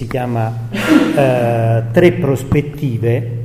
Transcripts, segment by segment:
si chiama Tre prospettive,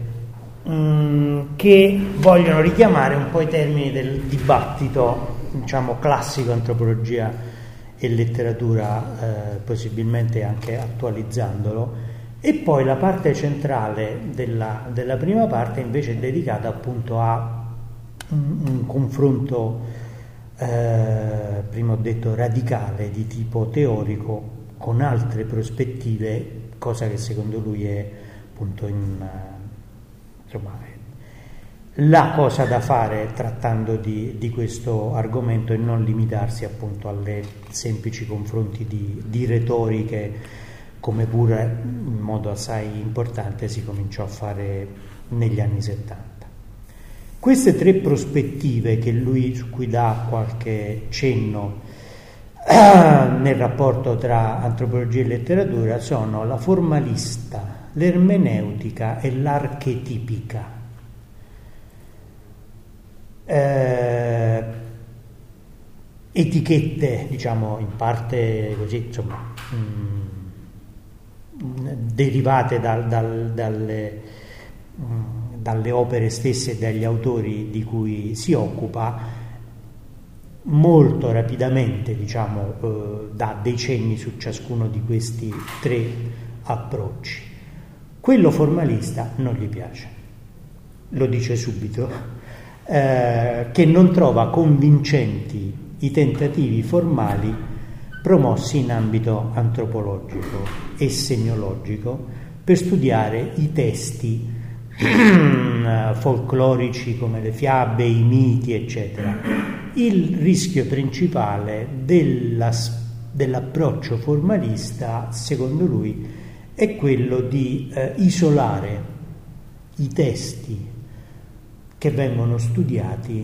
che vogliono richiamare un po' i termini del dibattito, diciamo, classico antropologia e letteratura, possibilmente anche attualizzandolo. E poi la parte centrale della prima parte invece è dedicata appunto a un confronto, prima ho detto radicale, di tipo teorico con altre prospettive, cosa che secondo lui è appunto insomma, la cosa da fare trattando di questo argomento, e non limitarsi appunto alle semplici confronti di retoriche, come pure in modo assai importante si cominciò a fare negli anni 70. Queste tre prospettive su cui dà qualche cenno nel rapporto tra antropologia e letteratura sono la formalista, l'ermeneutica e l'archetipica. Etichette, diciamo, in parte così, insomma, derivate dalle opere stesse e dagli autori di cui si occupa. Molto rapidamente, diciamo, dà dei cenni su ciascuno di questi tre approcci. Quello formalista non gli piace, lo dice subito, che non trova convincenti i tentativi formali promossi in ambito antropologico e semiologico per studiare i testi folclorici come le fiabe, i miti, eccetera. Il rischio principale dell'approccio formalista, secondo lui, è quello di isolare i testi che vengono studiati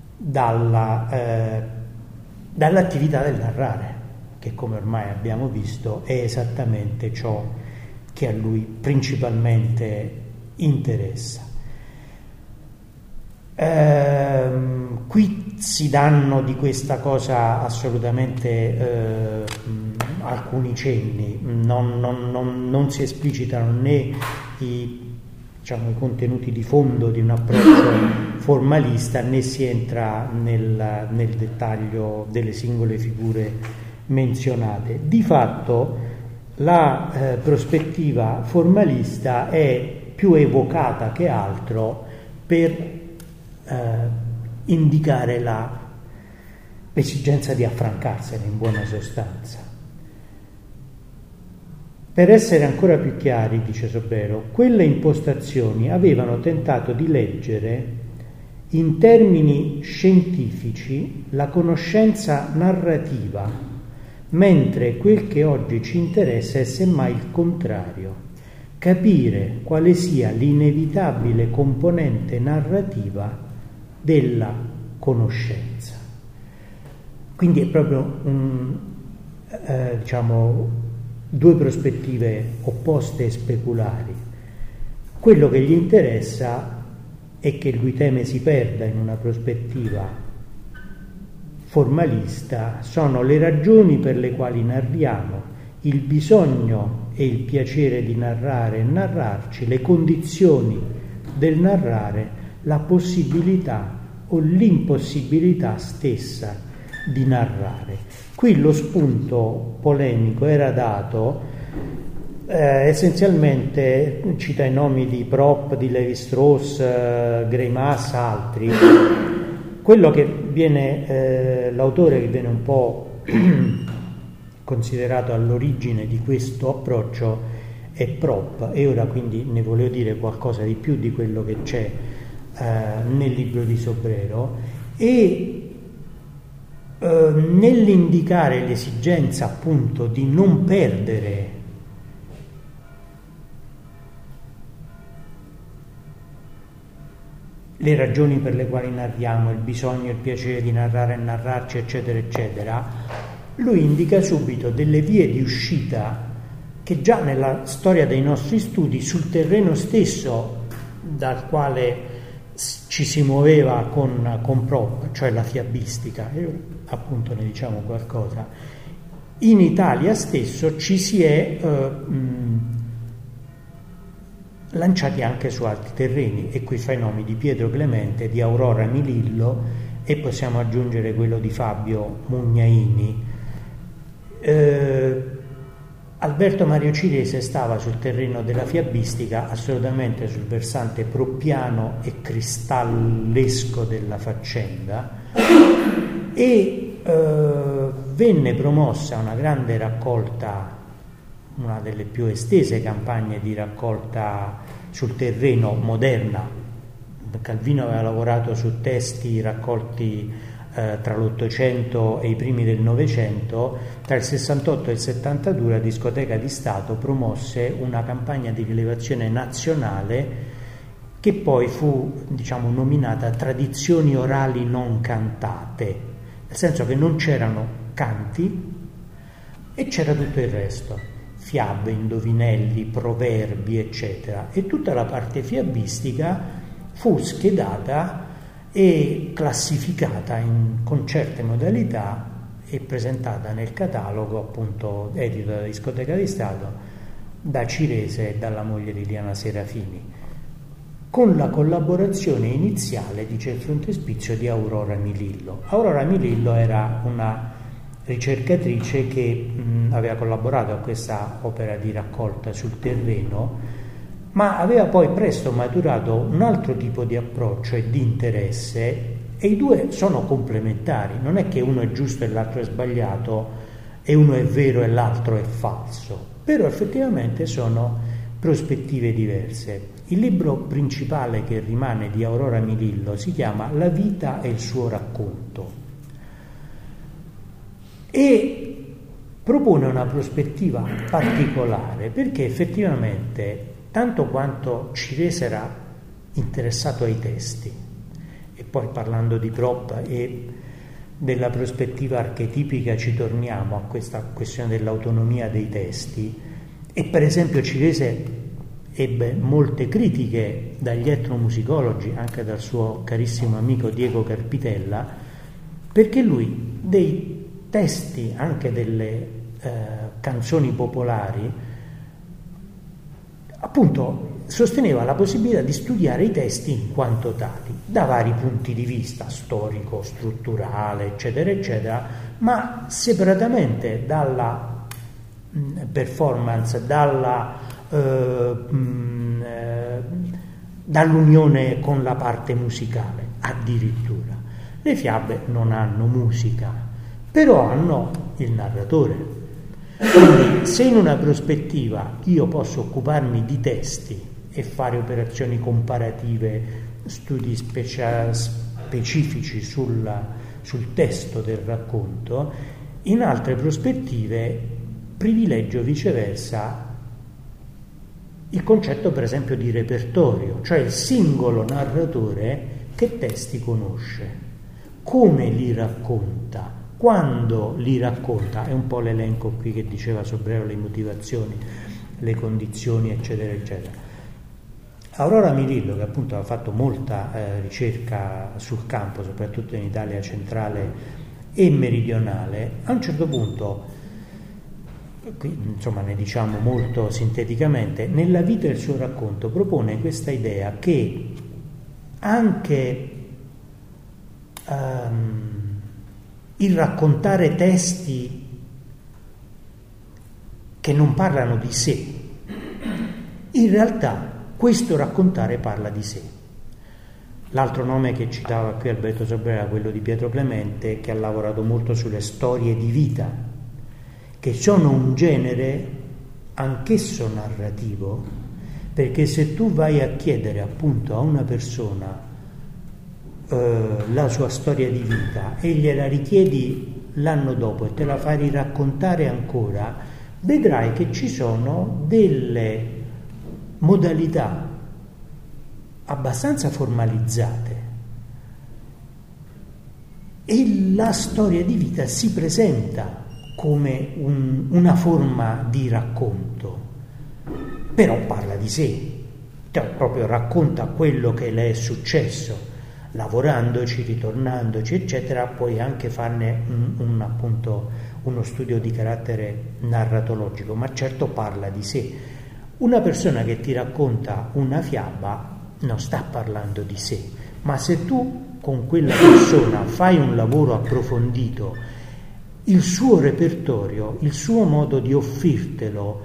dall'attività del narrare, che, come ormai abbiamo visto, è esattamente ciò che a lui principalmente interessa. Qui si danno di questa cosa assolutamente alcuni cenni, non si esplicitano né i contenuti di fondo di un approccio formalista, né si entra nel dettaglio delle singole figure menzionate. Di fatto la prospettiva formalista è più evocata che altro per indicare l'esigenza di affrancarsene, in buona sostanza. Per essere ancora più chiari, dice Sobrero, quelle impostazioni avevano tentato di leggere in termini scientifici la conoscenza narrativa, mentre quel che oggi ci interessa è semmai il contrario: capire quale sia l'inevitabile componente narrativa della conoscenza. Quindi è proprio due prospettive opposte e speculari. Quello che gli interessa e che lui teme si perda in una prospettiva formalista sono le ragioni per le quali narriamo, il bisogno e il piacere di narrare e narrarci, le condizioni del narrare, la possibilità o l'impossibilità stessa di narrare. Qui lo spunto polemico era dato essenzialmente, cita i nomi di Propp, di Lévi-Strauss, Greimas, altri. Quello che viene, l'autore che viene un po' considerato all'origine di questo approccio è Propp, e ora quindi ne volevo dire qualcosa di più di quello che c'è nel libro di Sobrero, e nell'indicare l'esigenza appunto di non perdere le ragioni per le quali narriamo, il bisogno e il piacere di narrare e narrarci, eccetera, eccetera, lui indica subito delle vie di uscita che già nella storia dei nostri studi, sul terreno stesso dal quale ci si muoveva con Propp, cioè la fiabistica, e appunto ne diciamo qualcosa, in Italia stesso ci si è lanciati anche su altri terreni, e qui fa i nomi di Pietro Clemente, di Aurora Milillo, e possiamo aggiungere quello di Fabio Mugnaini. Alberto Mario Cirese stava sul terreno della fiabistica, assolutamente sul versante proppiano e cristallesco della faccenda, e venne promossa una grande raccolta, una delle più estese campagne di raccolta sul terreno moderna. Calvino aveva lavorato su testi raccolti tra l'Ottocento e i primi del Novecento. Tra il 68 e il 72 la Discoteca di Stato promosse una campagna di rilevazione nazionale che poi fu, diciamo, nominata Tradizioni orali non cantate, nel senso che non c'erano canti e c'era tutto il resto, fiabe, indovinelli, proverbi, eccetera, e tutta la parte fiabistica fu schedata e classificata con certe modalità e presentata nel catalogo, appunto edito dalla Discoteca di Stato, da Cirese e dalla moglie Liliana Serafini, con la collaborazione iniziale, dice il frontespizio, di Aurora Milillo. Aurora Milillo era una ricercatrice che aveva collaborato a questa opera di raccolta sul terreno, ma aveva poi presto maturato un altro tipo di approccio e di interesse, e i due sono complementari. Non è che uno è giusto e l'altro è sbagliato, e uno è vero e l'altro è falso, però effettivamente sono prospettive diverse. Il libro principale che rimane di Aurora Milillo si chiama La vita e il suo racconto, e propone una prospettiva particolare, perché effettivamente, tanto quanto Cirese era interessato ai testi, e poi parlando di Prop e della prospettiva archetipica ci torniamo a questa questione dell'autonomia dei testi, e per esempio Cirese ebbe molte critiche dagli etnomusicologi, anche dal suo carissimo amico Diego Carpitella, perché lui dei testi, anche delle canzoni popolari, appunto sosteneva la possibilità di studiare i testi in quanto tali, da vari punti di vista, storico, strutturale, eccetera, eccetera, ma separatamente dalla performance, dall'unione con la parte musicale. Addirittura le fiabe non hanno musica, però hanno il narratore. Quindi se in una prospettiva io posso occuparmi di testi e fare operazioni comparative, studi specifici sul testo del racconto, in altre prospettive privilegio viceversa il concetto, per esempio, di repertorio, cioè il singolo narratore che testi conosce, come li racconta, quando li racconta. È un po' l'elenco qui che diceva Sobrero, le motivazioni, le condizioni, eccetera, eccetera. Aurora Milillo, che appunto ha fatto molta ricerca sul campo, soprattutto in Italia centrale e meridionale, a un certo punto, qui insomma ne diciamo molto sinteticamente, nella vita del suo racconto propone questa idea che anche il raccontare testi che non parlano di sé, in realtà questo raccontare parla di sé. L'altro nome che citava qui Alberto Sobrera era quello di Pietro Clemente, che ha lavorato molto sulle storie di vita, che sono un genere anch'esso narrativo, perché se tu vai a chiedere appunto a una persona la sua storia di vita e gliela richiedi l'anno dopo e te la fai raccontare ancora, vedrai che ci sono delle modalità abbastanza formalizzate e la storia di vita si presenta come una forma di racconto, però parla di sé, cioè proprio racconta quello che le è successo, lavorandoci, ritornandoci, eccetera. Puoi anche farne appunto uno studio di carattere narratologico, ma certo parla di sé. Una persona che ti racconta una fiaba non sta parlando di sé, ma se tu con quella persona fai un lavoro approfondito, il suo repertorio, il suo modo di offrirtelo,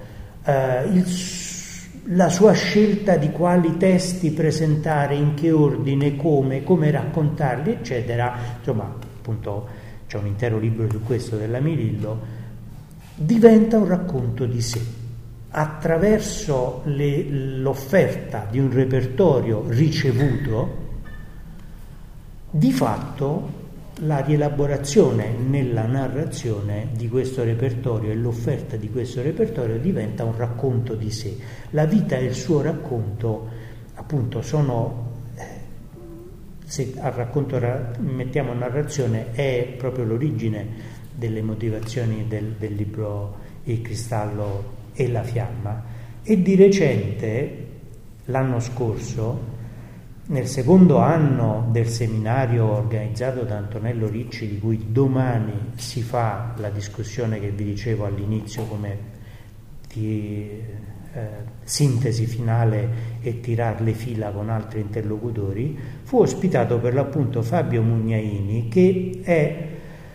la sua scelta di quali testi presentare, in che ordine, come raccontarli, eccetera, insomma, appunto c'è un intero libro su questo della Mirillo, diventa un racconto di sé. Attraverso l'offerta di un repertorio ricevuto, di fatto la rielaborazione nella narrazione di questo repertorio e l'offerta di questo repertorio diventa un racconto di sé. La vita e il suo racconto, appunto, sono, se al racconto mettiamo narrazione, è proprio l'origine delle motivazioni del libro Il cristallo e la fiamma. E di recente, l'anno scorso, nel secondo anno del seminario organizzato da Antonello Ricci, di cui domani si fa la discussione che vi dicevo all'inizio come sintesi finale e tirar le fila con altri interlocutori, fu ospitato per l'appunto Fabio Mugnaini, che è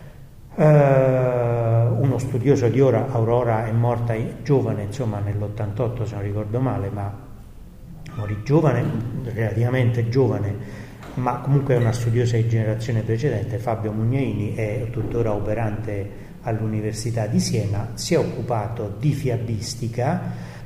uno studioso di Aurora, è morta giovane, insomma nell'88 se non ricordo male, ma morì giovane, relativamente giovane, ma comunque è una studiosa di generazione precedente. Fabio Mugnaini è tuttora operante all'Università di Siena, si è occupato di fiabistica,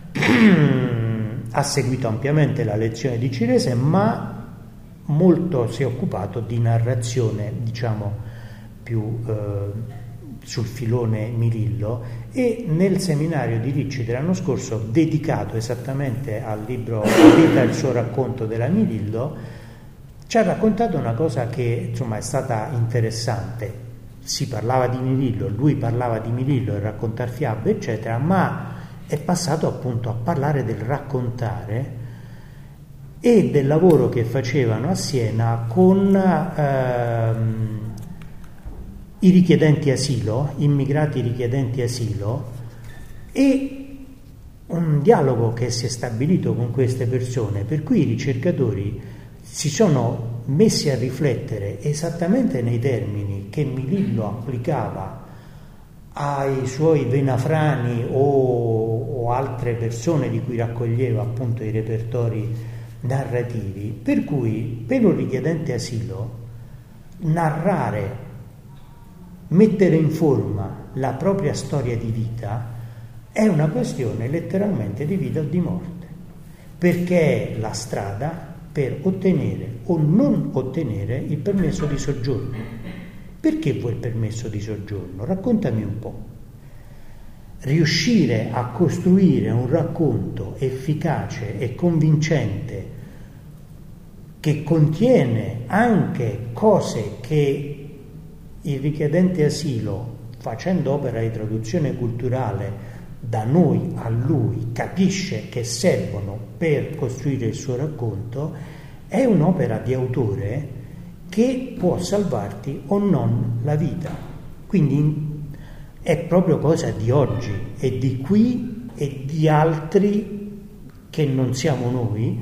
ha seguito ampiamente la lezione di Cirese, ma molto si è occupato di narrazione, diciamo, più sul filone Mirillo, e nel seminario di Ricci dell'anno scorso, dedicato esattamente al libro Vita e il suo racconto della Mirillo, ci ha raccontato una cosa che insomma è stata interessante. Si parlava di Mirillo, lui parlava di Mirillo e raccontar fiabe eccetera, ma è passato appunto a parlare del raccontare e del lavoro che facevano a Siena con i richiedenti asilo, immigrati richiedenti asilo, e un dialogo che si è stabilito con queste persone, per cui i ricercatori si sono messi a riflettere esattamente nei termini che Mirillo applicava ai suoi venafrani o altre persone di cui raccoglieva appunto i repertori narrativi, per cui per un richiedente asilo narrare, mettere in forma la propria storia di vita è una questione letteralmente di vita o di morte, perché è la strada per ottenere o non ottenere il permesso di soggiorno. Perché vuoi il permesso di soggiorno? Raccontami un po'. Riuscire a costruire un racconto efficace e convincente che contiene anche cose che il richiedente asilo, facendo opera di traduzione culturale da noi a lui, capisce che servono per costruire il suo racconto, è un'opera di autore che può salvarti o non la vita. Quindi è proprio cosa di oggi e di qui e di altri che non siamo noi,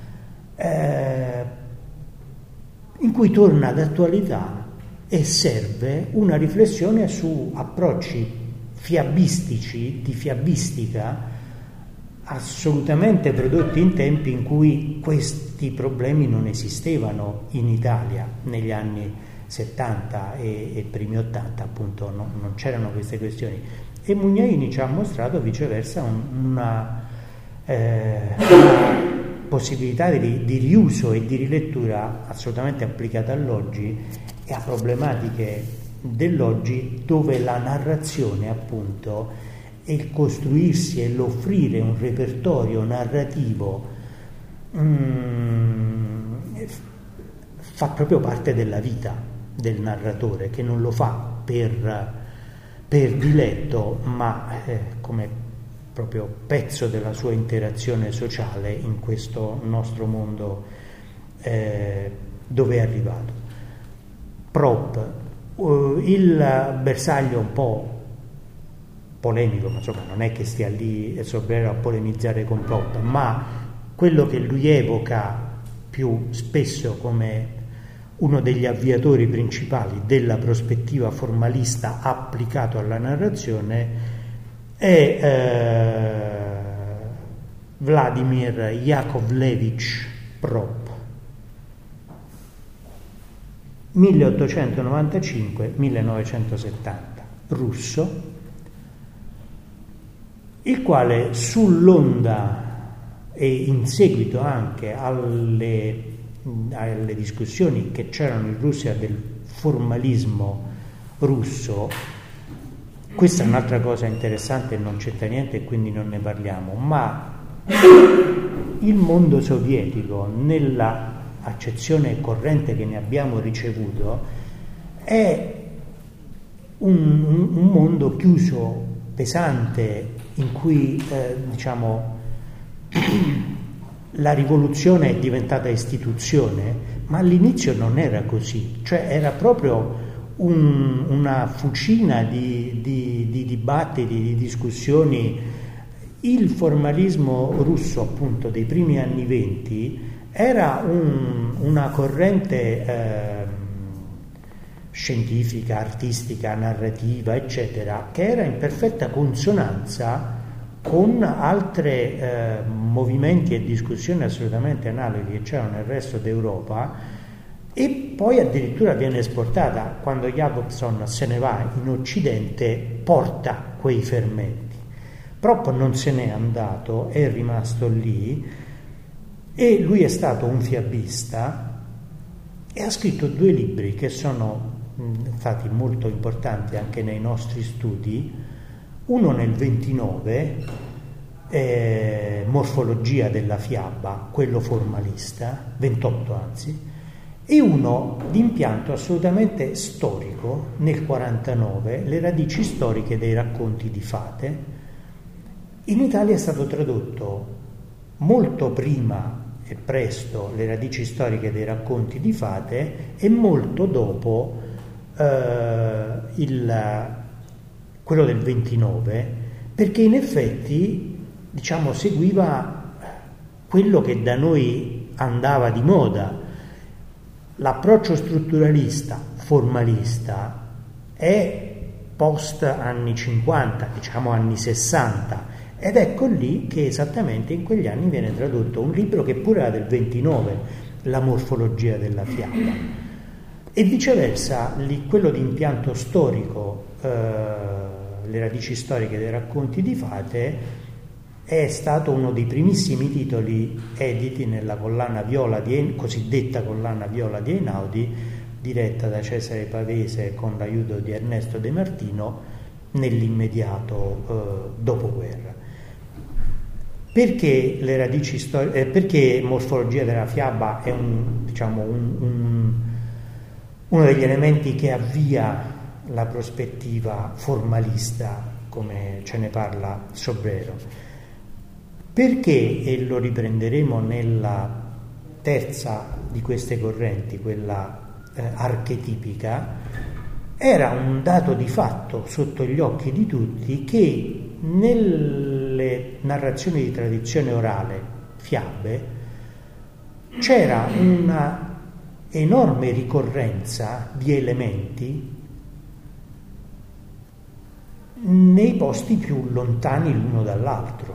in cui torna d'attualità e serve una riflessione su approcci fiabistici, di fiabistica, assolutamente prodotti in tempi in cui questi problemi non esistevano in Italia, negli anni 70 e primi 80, appunto non c'erano queste questioni. E Mugnaini ci ha mostrato viceversa una possibilità di riuso e di rilettura assolutamente applicata all'oggi e a problematiche dell'oggi, dove la narrazione appunto e il costruirsi e l'offrire un repertorio narrativo fa proprio parte della vita del narratore, che non lo fa per diletto, ma come proprio pezzo della sua interazione sociale in questo nostro mondo dove è arrivato. Prop, il bersaglio un po' polemico, ma insomma non è che stia lì Sobrero a polemizzare con Popper, ma quello che lui evoca più spesso come uno degli avviatori principali della prospettiva formalista applicato alla narrazione è Vladimir Yakovlevich Prop, 1895-1970, russo, il quale sull'onda e in seguito anche alle discussioni che c'erano in Russia del formalismo russo, questa è un'altra cosa interessante, non c'entra niente e quindi non ne parliamo, ma il mondo sovietico, nella accezione corrente che ne abbiamo ricevuto, è un mondo chiuso, pesante, in cui la rivoluzione è diventata istituzione, ma all'inizio non era così, cioè era proprio una fucina di dibattiti, di discussioni. Il formalismo russo, appunto, dei primi anni '20 era una corrente scientifica, artistica, narrativa, eccetera, che era in perfetta consonanza con altri movimenti e discussioni assolutamente analoghi che c'erano nel resto d'Europa, e poi addirittura viene esportata. Quando Jacobson se ne va in Occidente porta quei fermenti. Prop non se n'è andato, è rimasto lì, e lui è stato un fiabista e ha scritto 2 libri che sono stati molto importanti anche nei nostri studi. Uno nel 29, Morfologia della fiaba, quello formalista, 28 anzi, e uno di impianto assolutamente storico nel 49, Le radici storiche dei racconti di fate. In Italia è stato tradotto molto prima e presto Le radici storiche dei racconti di fate e molto dopo quello del 29, perché in effetti seguiva quello che da noi andava di moda. L'approccio strutturalista, formalista, è post anni 50, anni 60, ed ecco lì che esattamente in quegli anni viene tradotto un libro che pure era del 29, La morfologia della fiaba. E viceversa, quello di impianto storico, Le radici storiche dei racconti di fate, è stato uno dei primissimi titoli editi nella collana viola cosiddetta collana viola di Einaudi, diretta da Cesare Pavese con l'aiuto di Ernesto De Martino nell'immediato dopoguerra. Perché le radici storiche? Perché Morfologia della fiaba è uno degli elementi che avvia la prospettiva formalista, come ce ne parla Sobrero. Perché, e lo riprenderemo nella terza di queste correnti, quella archetipica, era un dato di fatto sotto gli occhi di tutti che nelle narrazioni di tradizione orale, fiabe, c'era una enorme ricorrenza di elementi nei posti più lontani l'uno dall'altro,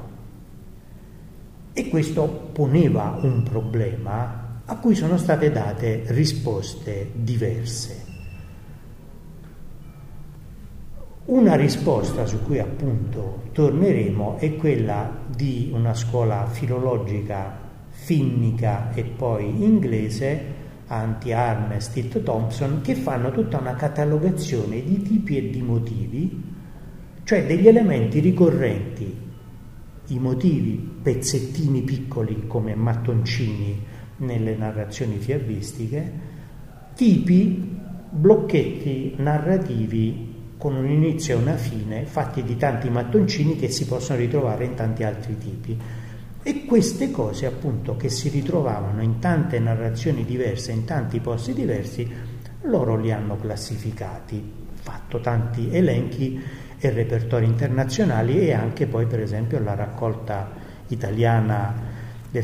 e questo poneva un problema a cui sono state date risposte diverse. Una risposta su cui appunto torneremo è quella di una scuola filologica finnica e poi inglese, Anti-Arne, Stitt Thompson, che fanno tutta una catalogazione di tipi e di motivi, cioè degli elementi ricorrenti, i motivi, pezzettini piccoli come mattoncini nelle narrazioni fiabistiche, tipi, blocchetti narrativi con un inizio e una fine fatti di tanti mattoncini che si possono ritrovare in tanti altri tipi. E queste cose, appunto, che si ritrovavano in tante narrazioni diverse, in tanti posti diversi, loro li hanno classificati, fatto tanti elenchi, e repertori internazionali, e anche poi per esempio la raccolta italiana del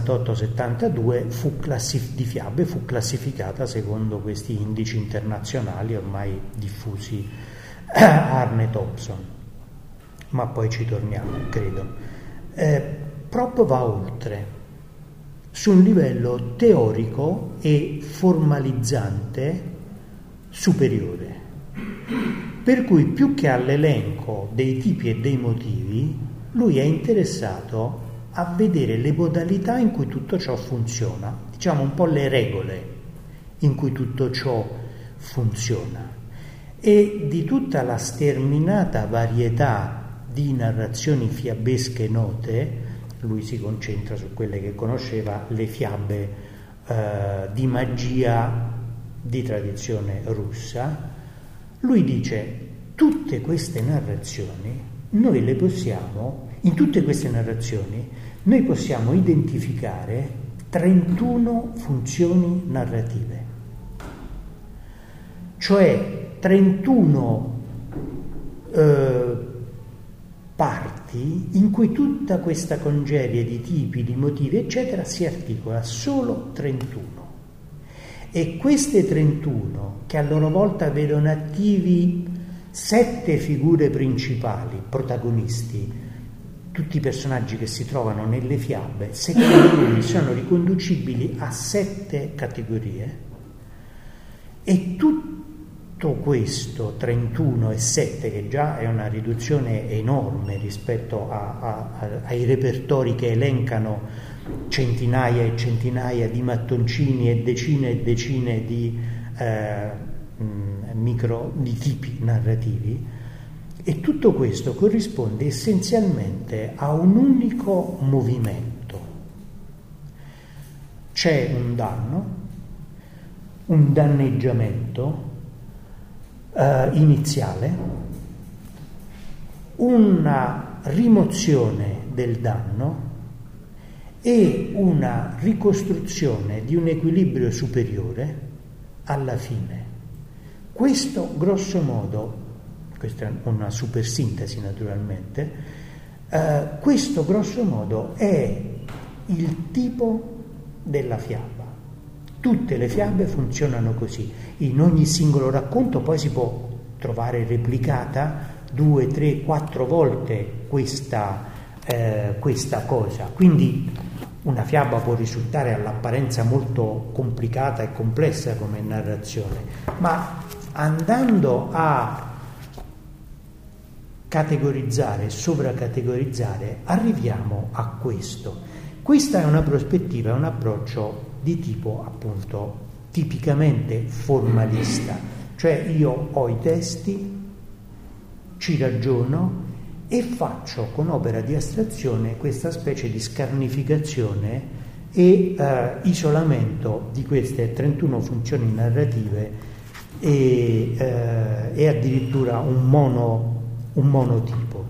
68-72 di fiabe fu classificata secondo questi indici internazionali ormai diffusi a Arne Thompson, ma poi ci torniamo, credo. Prop va oltre, su un livello teorico e formalizzante superiore, per cui più che all'elenco dei tipi e dei motivi, lui è interessato a vedere le modalità in cui tutto ciò funziona, diciamo un po' le regole in cui tutto ciò funziona, e di tutta la sterminata varietà di narrazioni fiabesche note, lui si concentra su quelle che conosceva, le fiabe di magia di tradizione russa. Lui dice: tutte queste narrazioni noi le possiamo, in tutte queste narrazioni noi possiamo identificare 31 funzioni narrative, cioè 31 parti in cui tutta questa congerie di tipi, di motivi, eccetera, si articola, solo 31. E queste 31, che a loro volta vedono attivi 7 figure principali, protagonisti, tutti i personaggi che si trovano nelle fiabe, secondo lui sono riconducibili a 7 categorie, e tutto questo 31 e 7, che già è una riduzione enorme rispetto ai repertori che elencano centinaia e centinaia di mattoncini e decine di di tipi narrativi, e tutto questo corrisponde essenzialmente a un unico movimento. C'è un danno, un danneggiamento iniziale, una rimozione del danno e una ricostruzione di un equilibrio superiore alla fine. Questo grosso modo, questa è una super sintesi naturalmente, questo grosso modo è il tipo della fiaba. Tutte le fiabe funzionano così. In ogni singolo racconto poi si può trovare replicata 2, 3, 4 volte questa cosa. Quindi una fiaba può risultare all'apparenza molto complicata e complessa come narrazione, ma andando a categorizzare, sovracategorizzare, arriviamo a questo. Questa è una prospettiva, è un approccio di tipo appunto tipicamente formalista, cioè io ho i testi, ci ragiono e faccio con opera di astrazione questa specie di scarnificazione e isolamento di queste 31 funzioni narrative e addirittura un monotipo.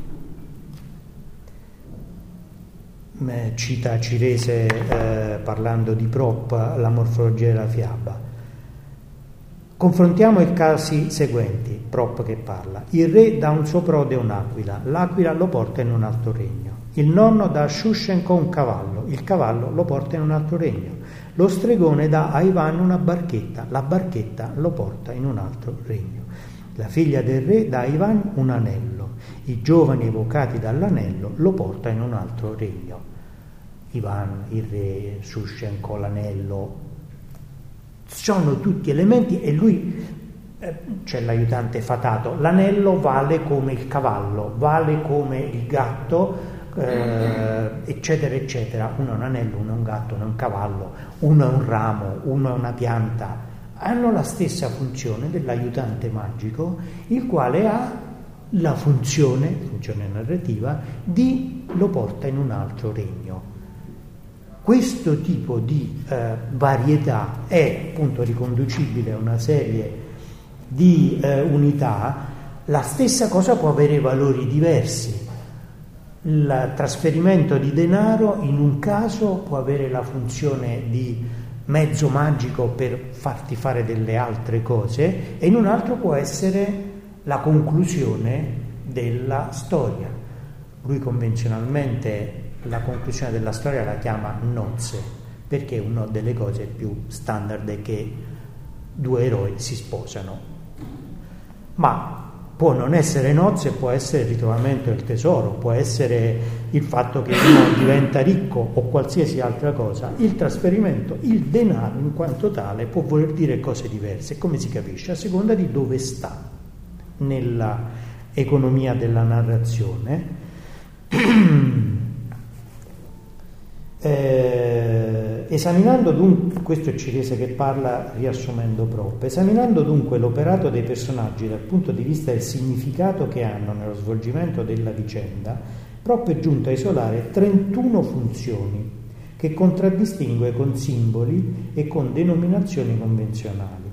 Cita Cirese parlando di Prop la morfologia della fiaba. Confrontiamo i casi seguenti. Prop che parla: il re dà un suo prode un'aquila, l'aquila lo porta in un altro regno. Il nonno dà a Shushenko un cavallo, il cavallo lo porta in un altro regno. Lo stregone dà a Ivan una barchetta, la barchetta lo porta in un altro regno. La figlia del re dà a Ivan un anello, i giovani evocati dall'anello lo porta in un altro regno. Ivan, il re, Shushenko, l'anello, sono tutti elementi, e lui c'è l'aiutante fatato, l'anello vale come il cavallo, vale come il gatto, eccetera eccetera. Uno è un anello, uno è un gatto, uno è un cavallo, uno è un ramo, uno è una pianta, hanno la stessa funzione dell'aiutante magico, il quale ha la funzione narrativa di lo porta in un altro regno. Questo tipo di varietà è appunto riconducibile a una serie di unità. La stessa cosa può avere valori diversi. Il trasferimento di denaro in un caso può avere la funzione di mezzo magico per farti fare delle altre cose, e in un altro può essere la conclusione della storia. Lui convenzionalmente la conclusione della storia la chiama nozze, perché una delle cose più standard è che due eroi si sposano, ma può non essere nozze, può essere il ritrovamento del tesoro, può essere il fatto che uno diventa ricco o qualsiasi altra cosa. Il trasferimento, il denaro in quanto tale può voler dire cose diverse, come si capisce, a seconda di dove sta nella economia della narrazione. Esaminando dunque, questo è Cirese che parla riassumendo proprio, esaminando dunque l'operato dei personaggi dal punto di vista del significato che hanno nello svolgimento della vicenda, Propp è giunto a isolare 31 funzioni che contraddistingue con simboli e con denominazioni convenzionali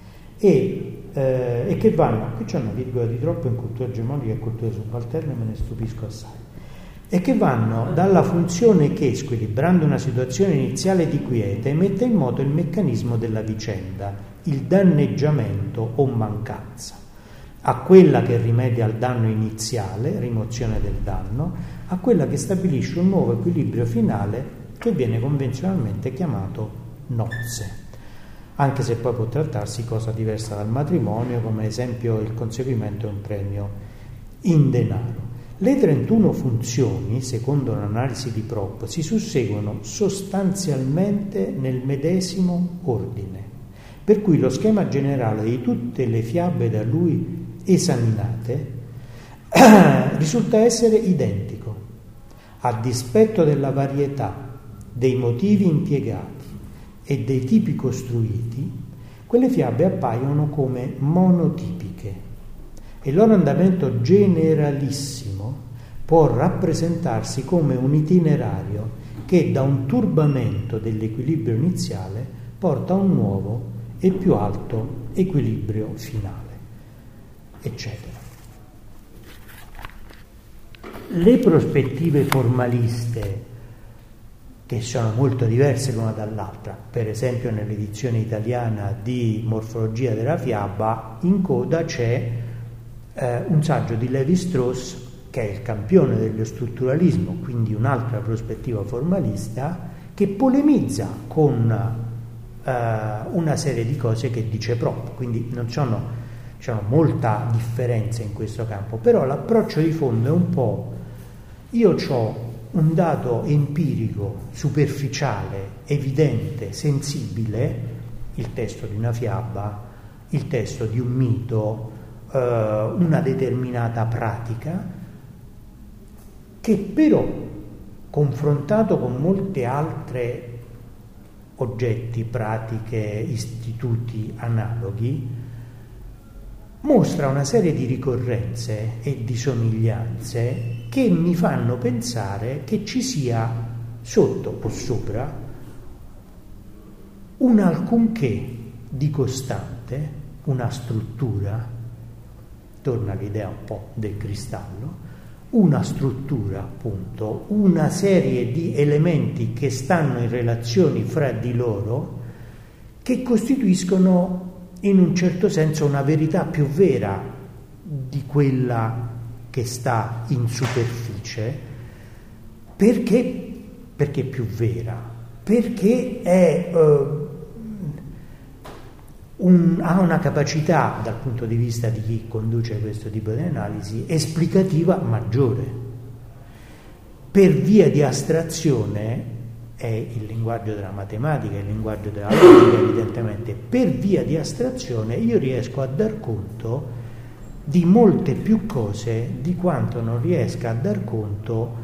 e che vanno, qui c'è una virgola di troppo in cultura egemonica e cultura subalterna, me ne stupisco assai, e che vanno dalla funzione che, squilibrando una situazione iniziale di quiete, mette in moto il meccanismo della vicenda, il danneggiamento o mancanza, a quella che rimedia al danno iniziale, rimozione del danno, a quella che stabilisce un nuovo equilibrio finale che viene convenzionalmente chiamato nozze, anche se poi può trattarsi di cosa diversa dal matrimonio, come esempio il conseguimento di un premio in denaro. Le 31 funzioni, secondo un'analisi di Propp, si susseguono sostanzialmente nel medesimo ordine, per cui lo schema generale di tutte le fiabe da lui esaminate risulta essere identico, a dispetto della varietà dei motivi impiegati e dei tipi costruiti. Quelle fiabe appaiono come monotipiche e il loro andamento generalissimo può rappresentarsi come un itinerario che da un turbamento dell'equilibrio iniziale porta a un nuovo e più alto equilibrio finale, eccetera. Le prospettive formaliste, che sono molto diverse l'una dall'altra, per esempio nell'edizione italiana di Morfologia della fiaba, in coda c'è un saggio di Lévi-Strauss, che è il campione dello strutturalismo, quindi un'altra prospettiva formalista, che polemizza con una serie di cose che dice Propp, quindi non sono, diciamo, molta differenza in questo campo, però l'approccio di fondo è un po': io ho un dato empirico, superficiale, evidente, sensibile, il testo di una fiaba, il testo di un mito, una determinata pratica, che però, confrontato con molte altre oggetti, pratiche, istituti analoghi, mostra una serie di ricorrenze e di somiglianze che mi fanno pensare che ci sia sotto o sopra un alcunché di costante, una struttura, torna l'idea un po' del cristallo, una struttura appunto, una serie di elementi che stanno in relazioni fra di loro, che costituiscono in un certo senso una verità più vera di quella che sta in superficie. Perché più vera? Perché ha una capacità, dal punto di vista di chi conduce questo tipo di analisi, esplicativa maggiore. Per via di astrazione, è il linguaggio della matematica, il linguaggio della logica, evidentemente, per via di astrazione io riesco a dar conto di molte più cose di quanto non riesca a dar conto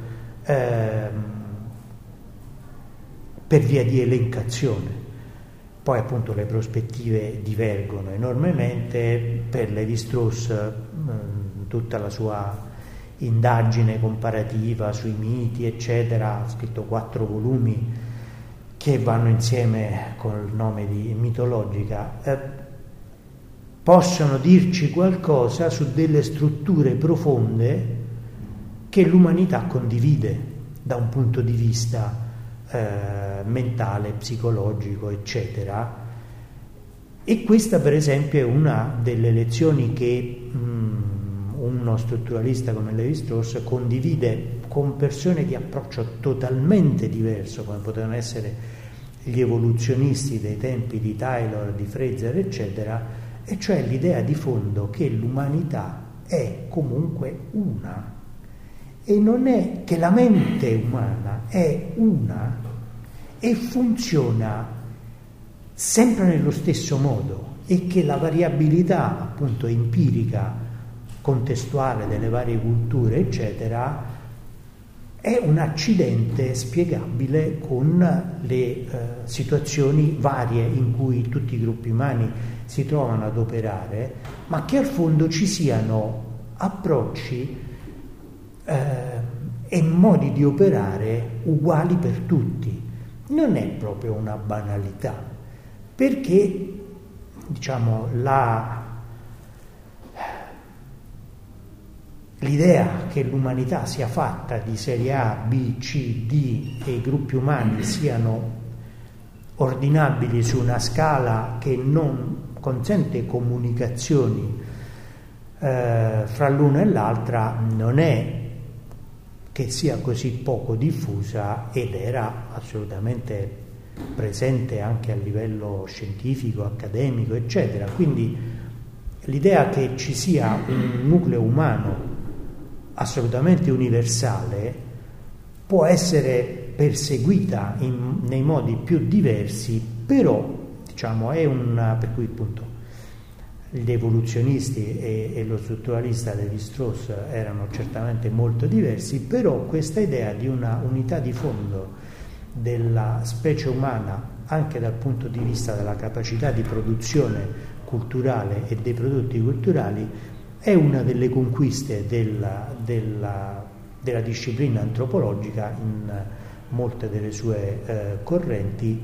per via di elencazione. Poi appunto le prospettive divergono enormemente. Per Lévi-Strauss tutta la sua indagine comparativa sui miti eccetera, ha scritto 4 volumi che vanno insieme col nome di Mitologica, possono dirci qualcosa su delle strutture profonde che l'umanità condivide da un punto di vista mentale, psicologico, eccetera. E questa per esempio è una delle lezioni che uno strutturalista come Lévi-Strauss condivide con persone di approccio totalmente diverso, come potevano essere gli evoluzionisti dei tempi di Taylor, di Fraser, eccetera, e cioè l'idea di fondo che l'umanità è comunque una, e non è che la mente umana è una e funziona sempre nello stesso modo, e che la variabilità appunto empirica, contestuale delle varie culture, eccetera, è un accidente spiegabile con le situazioni varie in cui tutti i gruppi umani si trovano ad operare, ma che al fondo ci siano approcci e modi di operare uguali per tutti. Non è proprio una banalità, perché diciamo l'idea che l'umanità sia fatta di serie A, B, C, D e i gruppi umani siano ordinabili su una scala che non consente comunicazioni fra l'una e l'altra non è che sia così poco diffusa, ed era assolutamente presente anche a livello scientifico, accademico, eccetera. Quindi l'idea che ci sia un nucleo umano assolutamente universale può essere perseguita nei modi più diversi, però diciamo è per cui appunto gli evoluzionisti e lo strutturalista Lévi-Strauss erano certamente molto diversi, però questa idea di una unità di fondo della specie umana anche dal punto di vista della capacità di produzione culturale e dei prodotti culturali è una delle conquiste della disciplina antropologica in molte delle sue correnti,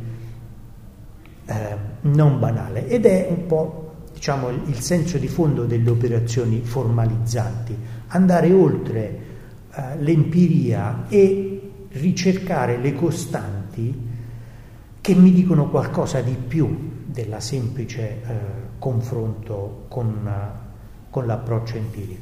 non banale, ed è un po' diciamo il senso di fondo delle operazioni formalizzanti, andare oltre l'empiria e ricercare le costanti che mi dicono qualcosa di più della semplice confronto con l'approccio empirico.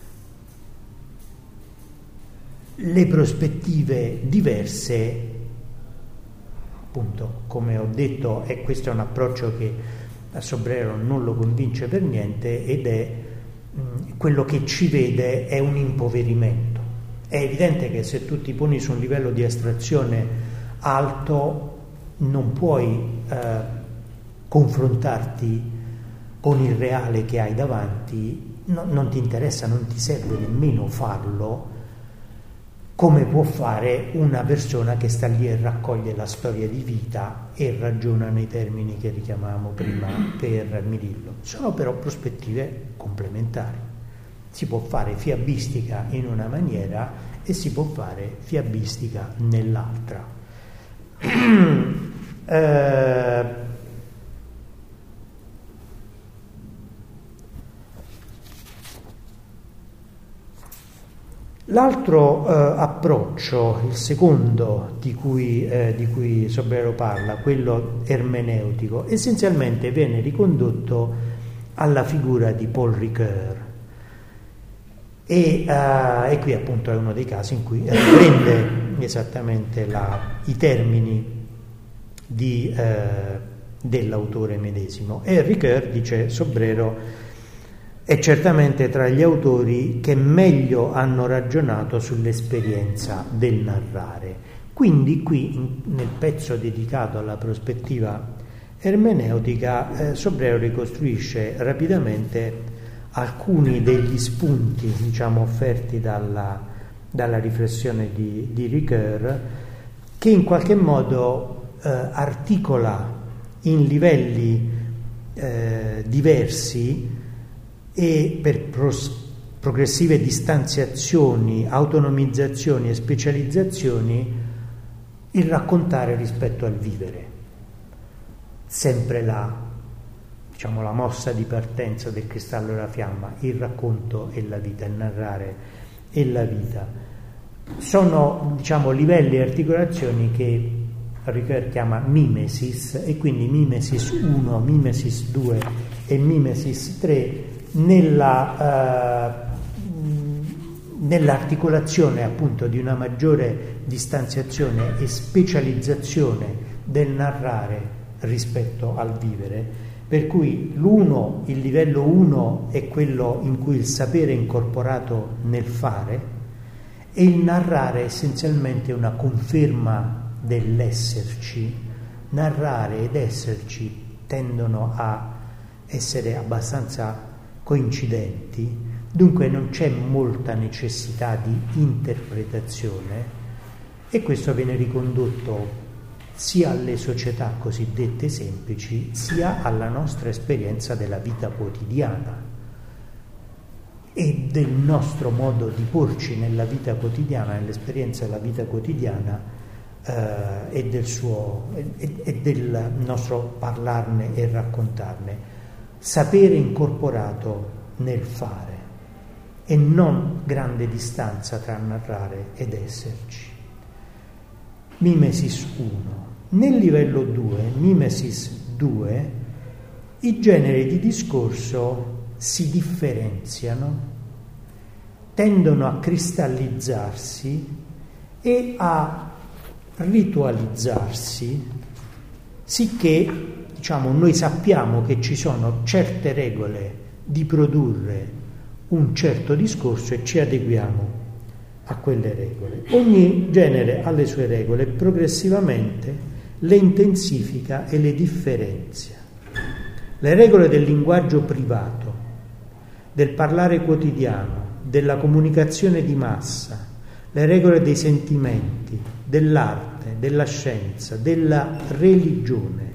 Le prospettive diverse, appunto, come ho detto, e questo è un approccio che a Sobrero non lo convince per niente, ed è quello che ci vede è un impoverimento. È evidente che se tu ti poni su un livello di astrazione alto non puoi confrontarti con il reale che hai davanti, non ti interessa, non ti serve nemmeno farlo, come può fare una persona che sta lì e raccoglie la storia di vita e ragiona nei termini che richiamavamo prima per Mirillo. Sono però prospettive complementari. Si può fare fiabistica in una maniera e si può fare fiabistica nell'altra. L'altro approccio, il secondo di cui Sobrero parla, quello ermeneutico, essenzialmente viene ricondotto alla figura di Paul Ricoeur, e qui appunto è uno dei casi in cui riprende esattamente i termini dell'autore medesimo, e Ricoeur, dice Sobrero, è certamente tra gli autori che meglio hanno ragionato sull'esperienza del narrare. Quindi qui nel pezzo dedicato alla prospettiva ermeneutica Sobrero ricostruisce rapidamente alcuni degli spunti, diciamo, offerti dalla riflessione di Ricoeur, che in qualche modo articola in livelli diversi e per progressive distanziazioni, autonomizzazioni e specializzazioni il raccontare rispetto al vivere. Sempre la mossa di partenza del cristallo e la fiamma, il racconto e la vita, il narrare e la vita. Sono, livelli e articolazioni che Ricoeur chiama mimesis, e quindi mimesis 1, mimesis 2 e mimesis 3 nell'articolazione appunto di una maggiore distanziazione e specializzazione del narrare rispetto al vivere, per cui il livello 1 è quello in cui il sapere è incorporato nel fare, e il narrare essenzialmente una conferma dell'esserci. Narrare ed esserci tendono a essere abbastanza coincidenti, dunque non c'è molta necessità di interpretazione, e questo viene ricondotto sia alle società cosiddette semplici, sia alla nostra esperienza della vita quotidiana e del nostro modo di porci nella vita quotidiana, nell'esperienza della vita quotidiana, e del nostro parlarne e raccontarne. Sapere incorporato nel fare e non grande distanza tra narrare ed esserci. Mimesis 1. Nel livello 2, Mimesis 2, i generi di discorso si differenziano, tendono a cristallizzarsi e a ritualizzarsi, sicché noi sappiamo che ci sono certe regole di produrre un certo discorso e ci adeguiamo a quelle regole. Ogni genere ha le sue regole e progressivamente le intensifica e le differenzia. Le regole del linguaggio privato, del parlare quotidiano, della comunicazione di massa, le regole dei sentimenti, dell'arte, della scienza, della religione,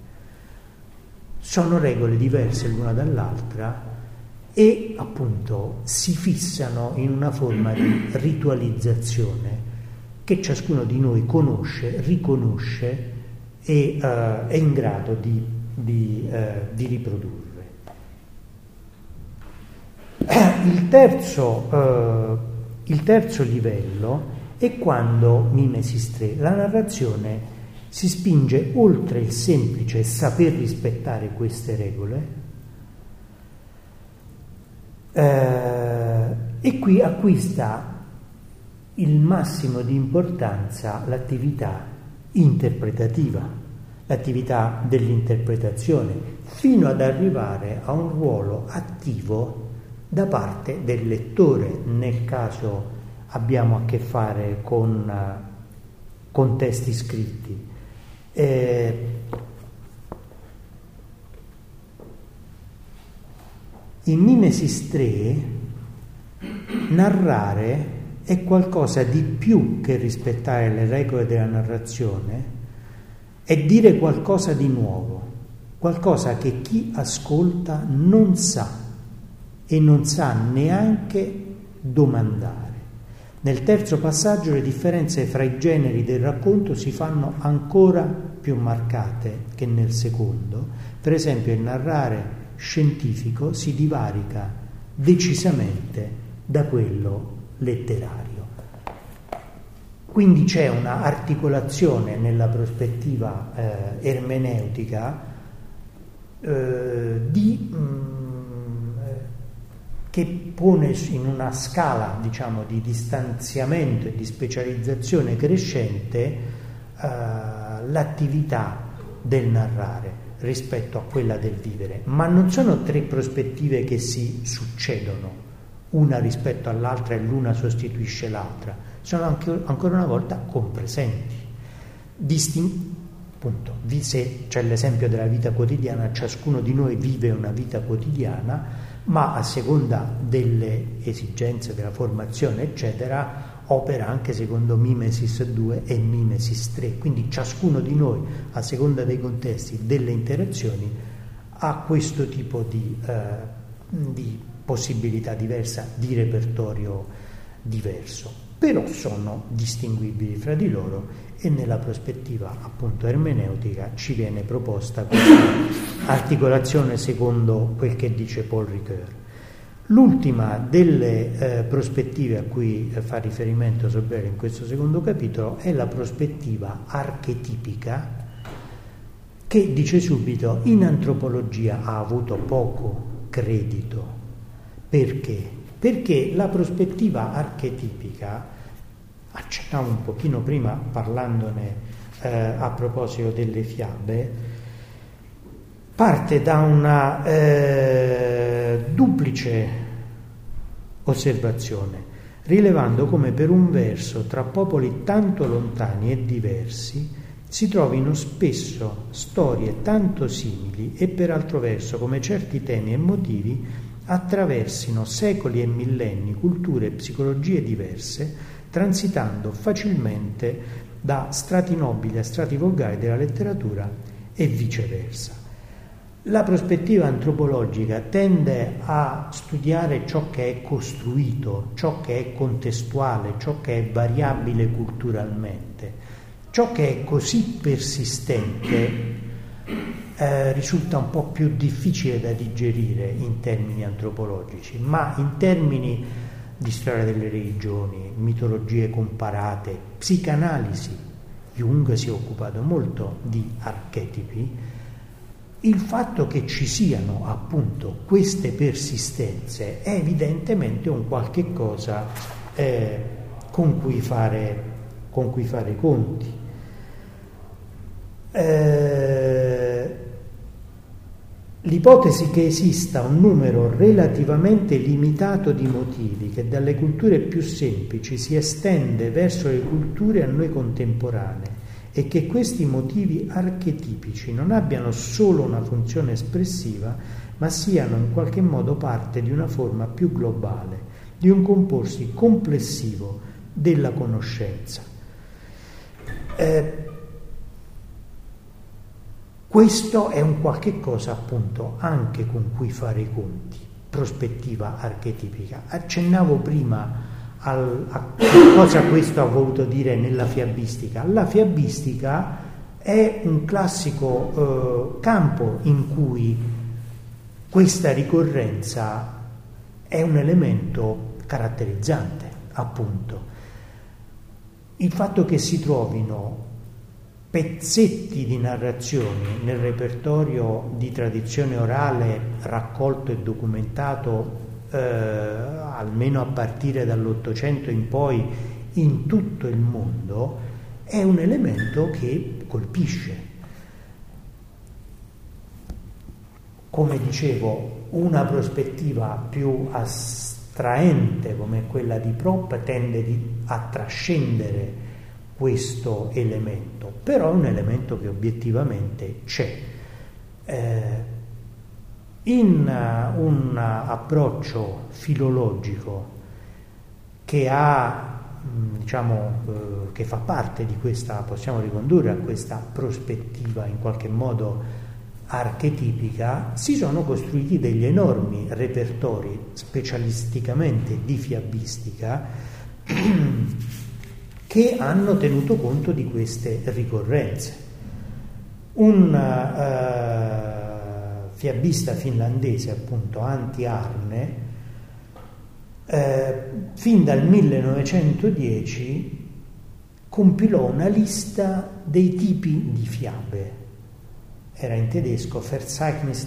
sono regole diverse l'una dall'altra e appunto si fissano in una forma di ritualizzazione che ciascuno di noi conosce, riconosce e è in grado di riprodurre. Il terzo livello è quando, Mimesis 3, la narrazione si spinge oltre il semplice saper rispettare queste regole e qui acquista il massimo di importanza l'attività interpretativa, l'attività dell'interpretazione, fino ad arrivare a un ruolo attivo da parte del lettore, nel caso abbiamo a che fare con testi scritti. In Mimesis 3 narrare è qualcosa di più che rispettare le regole della narrazione, è dire qualcosa di nuovo, qualcosa che chi ascolta non sa e non sa neanche domandare. Nel terzo passaggio le differenze fra i generi del racconto si fanno ancora più marcate che nel secondo. Per esempio, il narrare scientifico si divarica decisamente da quello letterario. Quindi c'è una articolazione nella prospettiva ermeneutica che pone in una scala, di distanziamento e di specializzazione crescente l'attività del narrare rispetto a quella del vivere, ma non sono tre prospettive che si succedono una rispetto all'altra e l'una sostituisce l'altra, sono anche ancora una volta compresenti. Appunto, se c'è l'esempio della vita quotidiana, ciascuno di noi vive una vita quotidiana, ma a seconda delle esigenze della formazione eccetera opera anche secondo Mimesis 2 e Mimesis 3, quindi ciascuno di noi a seconda dei contesti, delle interazioni, ha questo tipo di possibilità diversa, di repertorio diverso, però sono distinguibili fra di loro e nella prospettiva appunto ermeneutica ci viene proposta questa articolazione secondo quel che dice Paul Ricoeur. L'ultima delle prospettive a cui fa riferimento Sobel in questo secondo capitolo è la prospettiva archetipica, che dice subito in antropologia ha avuto poco credito Perché? Perché la prospettiva archetipica, accennavo un pochino prima parlandone a proposito delle fiabe, parte da una duplice osservazione, rilevando come per un verso tra popoli tanto lontani e diversi si trovino spesso storie tanto simili e per altro verso come certi temi e motivi attraversino secoli e millenni, culture e psicologie diverse, transitando facilmente da strati nobili a strati volgari della letteratura e viceversa. La prospettiva antropologica tende a studiare ciò che è costruito, ciò che è contestuale, ciò che è variabile culturalmente. Ciò che è così persistente risulta un po' più difficile da digerire in termini antropologici, ma in termini di storia delle religioni, mitologie comparate, psicanalisi, Jung si è occupato molto di archetipi, il fatto che ci siano appunto queste persistenze è evidentemente un qualche cosa con cui fare conti. L'ipotesi che esista un numero relativamente limitato di motivi che dalle culture più semplici si estende verso le culture a noi contemporanee e che questi motivi archetipici non abbiano solo una funzione espressiva, ma siano in qualche modo parte di una forma più globale, di un comporsi complessivo della conoscenza. Questo è un qualche cosa appunto anche con cui fare i conti, prospettiva archetipica. Accennavo prima a che cosa questo ha voluto dire nella fiabistica. La fiabistica è un classico campo in cui questa ricorrenza è un elemento caratterizzante, appunto. Il fatto che si trovino pezzetti di narrazioni nel repertorio di tradizione orale raccolto e documentato almeno a partire dall'Ottocento in poi in tutto il mondo è un elemento che colpisce. Come dicevo, una prospettiva più attraente come quella di Propp tende a trascendere questo elemento, però è un elemento che obiettivamente c'è. In un approccio filologico che ha, che fa parte di questa, possiamo ricondurre a questa prospettiva in qualche modo archetipica, si sono costruiti degli enormi repertori specialisticamente di fiabistica che hanno tenuto conto di queste ricorrenze. Un fiabista finlandese, appunto Antti Arne, fin dal 1910 compilò una lista dei tipi di fiabe. Era in tedesco Verzeichnis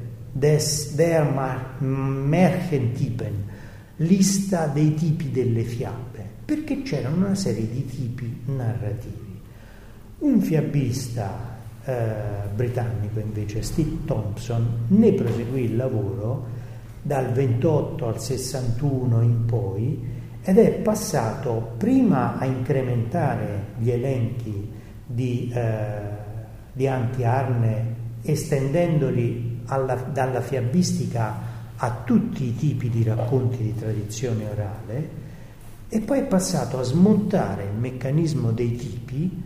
der Märchentypen, lista dei tipi delle fiabe, perché c'erano una serie di tipi narrativi. Un fiabista britannico invece, Steve Thompson, ne proseguì il lavoro dal 28 al 61 in poi ed è passato prima a incrementare gli elenchi di Antti Arne, estendendoli dalla fiabistica a tutti i tipi di racconti di tradizione orale, e poi è passato a smontare il meccanismo dei tipi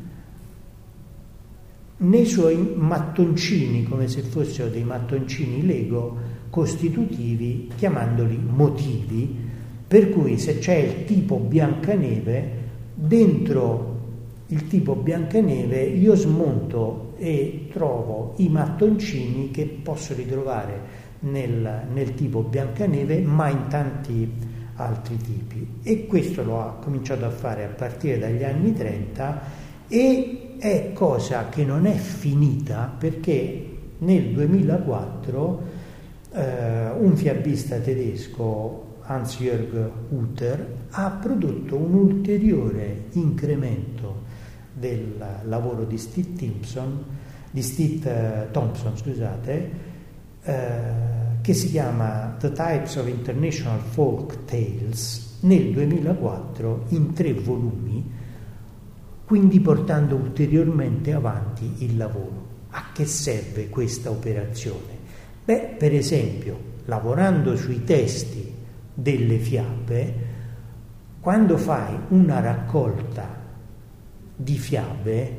nei suoi mattoncini, come se fossero dei mattoncini Lego costitutivi, chiamandoli motivi, per cui se c'è il tipo Biancaneve, dentro il tipo Biancaneve io smonto e trovo i mattoncini che posso ritrovare nel tipo Biancaneve, ma in tanti altri tipi. E questo lo ha cominciato a fare a partire dagli anni 30 e è cosa che non è finita, perché nel 2004 un fiabista tedesco, Hans-Jörg Uther, ha prodotto un ulteriore incremento del lavoro di Steve Thompson, che si chiama The Types of International Folk Tales, nel 2004 in 3 volumi, quindi portando ulteriormente avanti il lavoro. A che serve questa operazione? Beh, per esempio, lavorando sui testi delle fiabe, quando fai una raccolta di fiabe,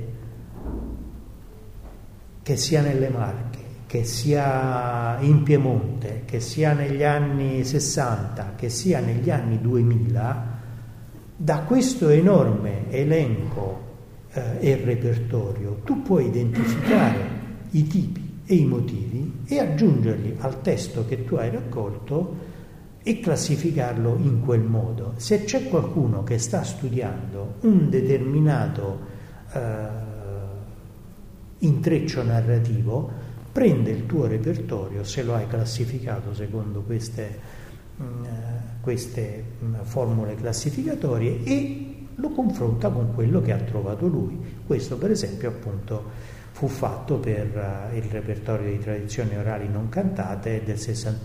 che sia nelle Marche, che sia in Piemonte, che sia negli anni 60, che sia negli anni 2000, da questo enorme elenco e repertorio tu puoi identificare i tipi e i motivi e aggiungerli al testo che tu hai raccolto e classificarlo in quel modo. Se c'è qualcuno che sta studiando un determinato intreccio narrativo, prende il tuo repertorio, se lo hai classificato secondo queste formule classificatorie, e lo confronta con quello che ha trovato lui. Questo per esempio appunto fu fatto per il repertorio di tradizioni orali non cantate del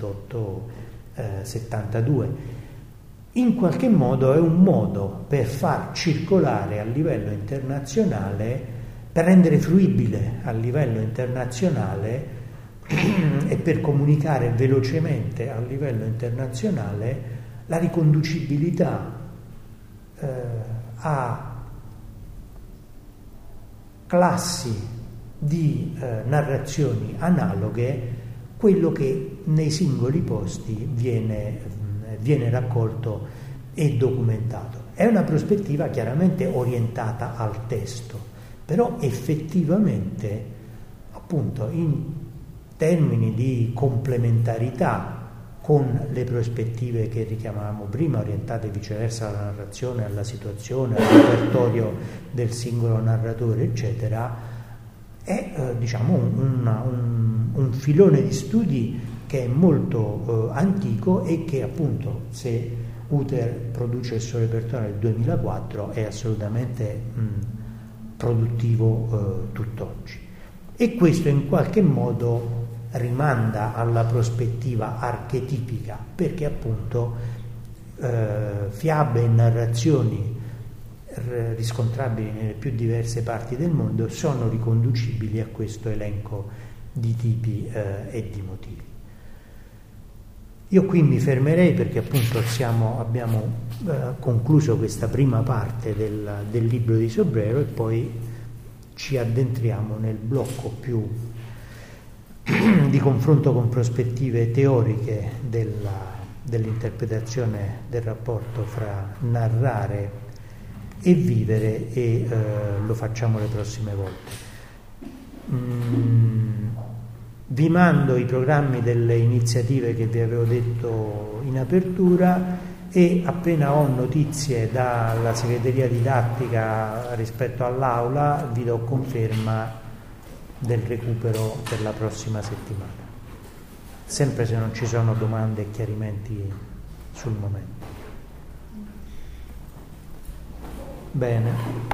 68-72. In qualche modo è un modo per far circolare a livello internazionale, per rendere fruibile a livello internazionale e per comunicare velocemente a livello internazionale la riconducibilità a classi di narrazioni analoghe, quello che nei singoli posti viene raccolto e documentato. È una prospettiva chiaramente orientata al testo, però effettivamente, appunto, in termini di complementarità con le prospettive che richiamavamo prima, orientate viceversa alla narrazione, alla situazione, al repertorio del singolo narratore, eccetera, è diciamo un filone di studi che è molto antico e che appunto, se Uther produce il suo repertorio nel 2004, è assolutamente produttivo tutt'oggi. E questo in qualche modo rimanda alla prospettiva archetipica, perché appunto fiabe e narrazioni riscontrabili nelle più diverse parti del mondo sono riconducibili a questo elenco di tipi e di motivi. Io qui mi fermerei, perché appunto abbiamo concluso questa prima parte del libro di Sobrero, e poi ci addentriamo nel blocco più di confronto con prospettive teoriche dell'interpretazione del rapporto fra narrare e vivere, e lo facciamo le prossime volte. Vi mando i programmi delle iniziative che vi avevo detto in apertura, e appena ho notizie dalla segreteria didattica rispetto all'aula vi do conferma del recupero per la prossima settimana, sempre se non ci sono domande e chiarimenti sul momento. Bene.